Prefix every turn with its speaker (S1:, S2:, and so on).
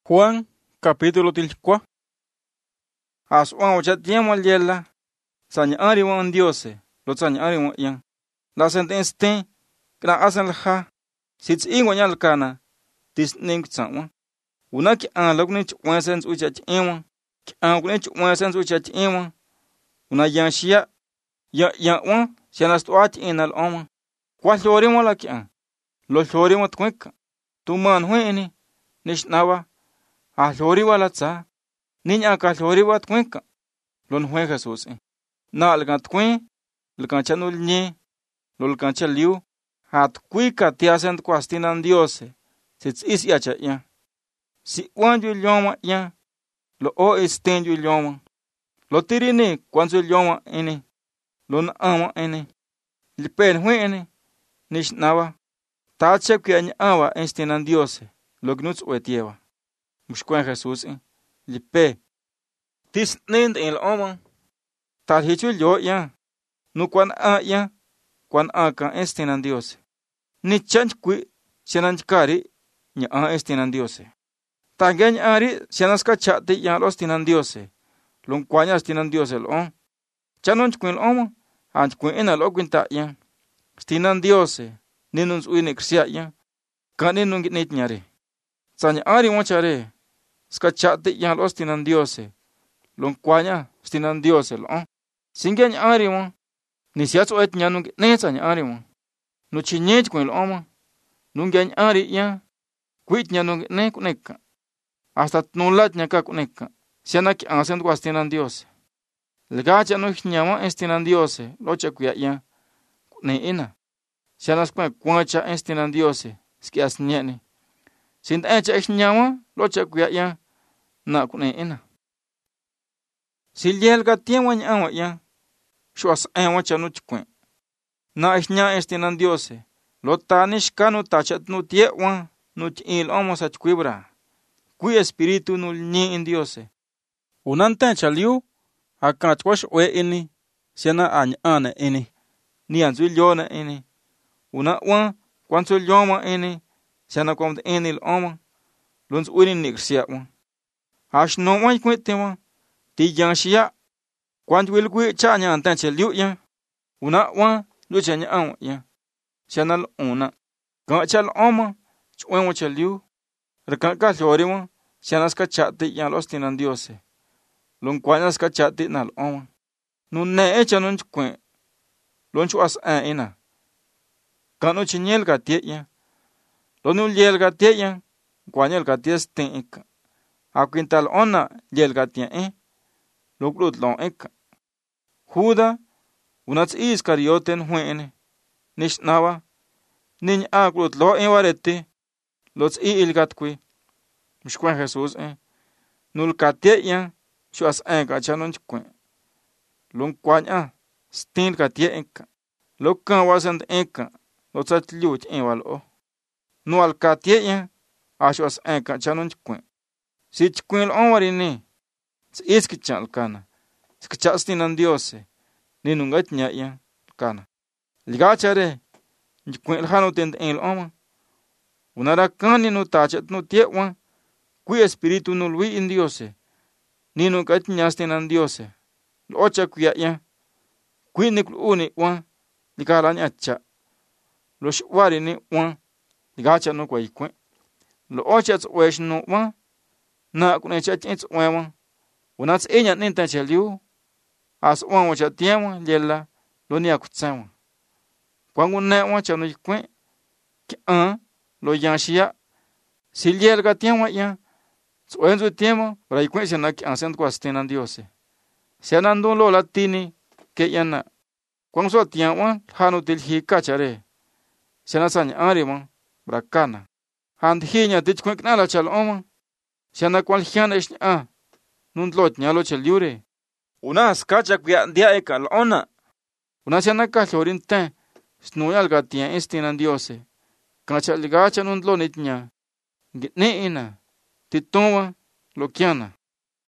S1: Juan, capítulo 4. Asuan ocha tiempo yela, saña ariwan diose, lo saña ariwan yang. La sentencia, gran asan la sits ingwan yal kana, tis ning tsanwan. Una ki an lok ni chwan sens ucha chimwan, ki an kuni chwan sens ucha chimwan. Una yang shia, ya wan, sianas tuat inal oman. Kwa hlori wala ki an, lo hlori wat kweka. Tuman hueni, nishnawa. A hlori wala tsa, niña ka hlori wat kweka. Lon hue Jesús. Na algan tkwen, algan chanul nye, lolgan chaliu, hat kwika tiasent kwastinan diose, sits is yacha ya. Si wanju lyoma ya, lo o estenju lyoma. Lo tirine kwanzu lyoma ene, lon ama ene. Lipen hue ene, nishnawa. Tache kya awa estinan diose, lo gnuts uetiewa. Mushkwen Jesús, lipe. Tis nind el oman. Tal hichu yo ya. Nu kwan a ya. Kwan a kan estinan diose. Ni chanch kwi siananchkari nya a estinan diose. Tangen ari sianaska chate ya los tinan diose. Lon kwanya estinan diose lo. Chanonch kwin oman. Anch kwin ena lo kwinta ya. Stinan diose. Ninuns uinik siya ya. Kanin nungit nit nyari. Sanya ari mochare. Ska chate ya los tinan diose. Lon kwanya stinan diose lo. Singen ari mo. Ni siya suet nya nungit nesa nya ari mo. No chinyech kwin lo mo. Nungen ari ya. Kwit nya nungit ne kuneka. Hasta tnulat nya ka kuneka. Siya na ki ansen kwa stinan diose. Ligacha no hinyama estinan diose. Locha kuya ya. Kune ina. Siya nas kwacha estinan diose. Ski as nyene. Sinta echa hinyama. Locha kuya ya. Na kune ina. Silyel ka tiemwa nya awa ya. Shuas ewa cha no chkwen. Na ihnya estinan diose. Lo tanish ka no tachat no tiewa. No chil omo sa chkwibra. Kui espiritu no lni in diose. Unanta chaliu. Akachwash we ini. Siana anya ini. Ni anzu lyona ini. Una wa. Kwanzu lyoma ini. Siana kwamd ini l'oma. Luns uini niksia wa. Ash no wan kwitewa. Ti yang shia. Kwanzu wilgui cha nya antanche liu ya. Una wa. Lucha nya awa ya. Siana l'ona. Gancha l'oma. Chuen wacha liu. Rekanka hlori wa. Siana ska chate ya los tinan diose. Lon kwanya ska chate na l'oma. Nun ne echa nun chkwen. Lon chuas ina. Kano chinyel ka tie ya. Lon ulyel ka tie ya. Kwanyel ka tie sten eka. Akwintal ona yel ka tie Luklut lon eka. Juda. Unats iskarioten huene. Nishnawa. Niñ aklut lo warete. Lots ilgat kwi. Mshkwen Jesús Nul ka tie ya. Chuas ka chanon chkwen. Lon kwanya. Stin ka tie eka. Lokan wasant eka. Lotsat liuch walo. Nual ka tie ya. Ashuas ka chanon chkwen. Si chkwen l'onwarini. Iski chan kana. Skachastin diose. Ninungat nya ya kana. Ligachare. Chkwen l'hano tent l'oma. Unara kani no tachat no tiewa. Kui espiritu no lui in diose. Ninungat nyastin diose. Locha kuya ya. Kui niklu wa. Ligala nyacha. Losh wari ni wa. Ligacha no kwa ikwen. Lo ocha tsuwesh no wa. Na kunecha chintz wa. Unats enya ninta chaliu. As wa wacha tiemwa yela. Lo niya kutsawa. Kwangu na wa chano ikwen. Ki lo yanshia. Silyel ka tiemwa ya. Tsuwenzu tiemwa. Para ikwen siya na ki ansen kwa stinan diose. Siya nandun lo latini. Ke yana. Kwangu so tiemwa. Hano tilhi kachare. Siya nasanya ariwa. Brakana. Handhinya tichkwen knala chal oma. Siya na kwal hiana ishni Nundlot nyalo chal yure. Unas kacha kuya ndia eka l'ona. Unas siya na kahlorin ten. Snuyal ka tiyan istinan diose. Kacha ligacha nundlo nit nya. Gitne ina. Titowa. Lokiana.